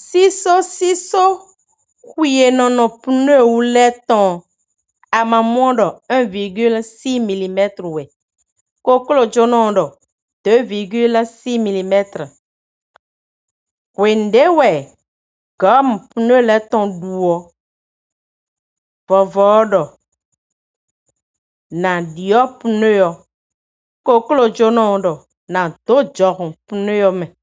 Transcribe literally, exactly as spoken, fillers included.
Siso siso huienono pneu ou leton amamondo un virgule six millimètres we. Kokolo jonondo deux virgule six millimètres. Wende we gomme pneu leton duo. Vovodo na dio pneu. Kokolo jonondo na do jokon pneu me.